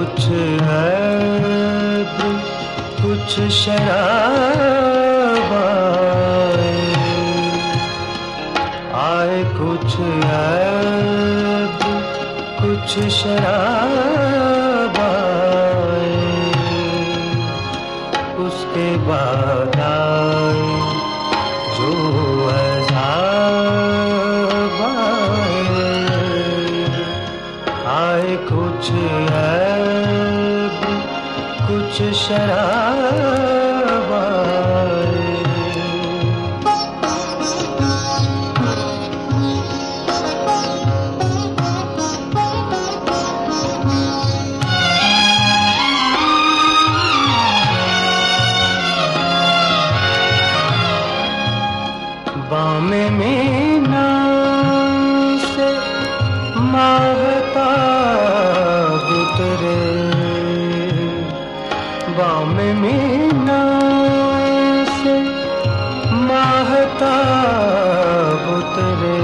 कुछ ऐब कुछ शराब आए, कुछ ऐब कुछ शराब आए, उसके बाद आए जो अज़ाब आए, कुछ ऐब कुछ शराब आए। बामे मीना से माहताब उतरे, बामे मीना से माहताब उतरे,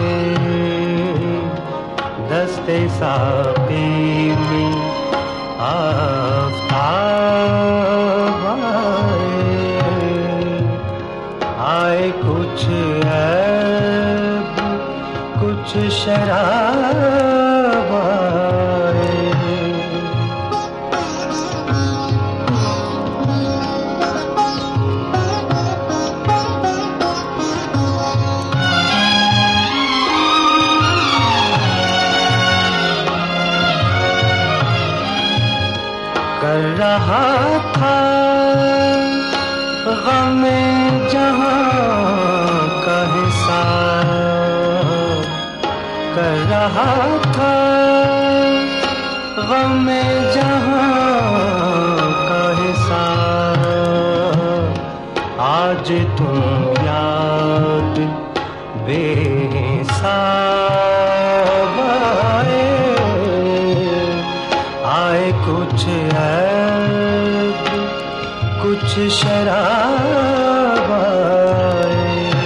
दस्ते साक़ी में आफ़ताब आए, कुछ ऐब कुछ शराब आए। कर रहा था ग़म-ए जहां का हिसाब, कर रहा था ग़म-ए जहां का हिसाब, आज तुम याद बेहिसाब आए, कुछ ऐब कुछ शराब आए।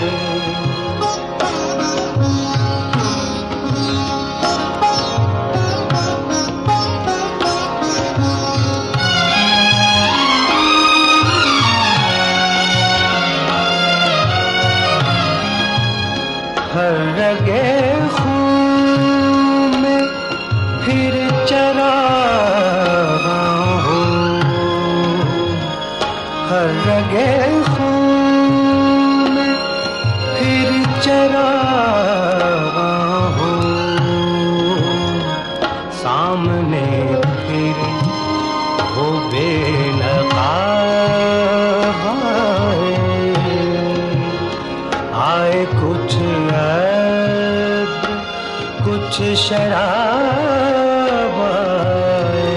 हर रगे खून में फिर चरागा हूँ, हर रगे खून में फिर चरागा हूँ, सामने फिर वो बेनकाब आए, कुछ ऐब कुछ शराब आए।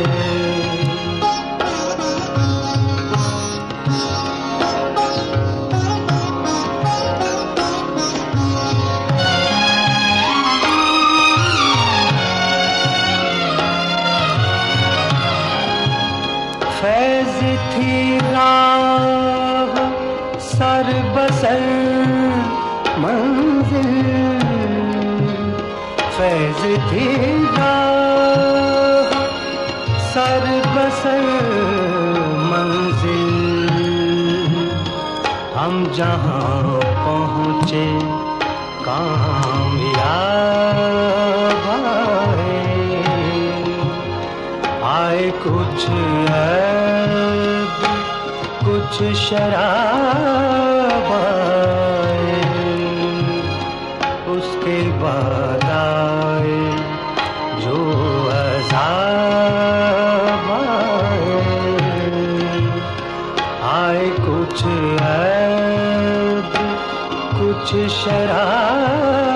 फैज़ थी राह सर बसर मंजिल, फैज़ थी राह सर बसर मंजिल, हम जहाँ पहुँचे कामयाब आए, कुछ ऐब कुछ शराब आए, उसके बाद आए जो अज़ाब आए, कुछ ऐब कुछ शराब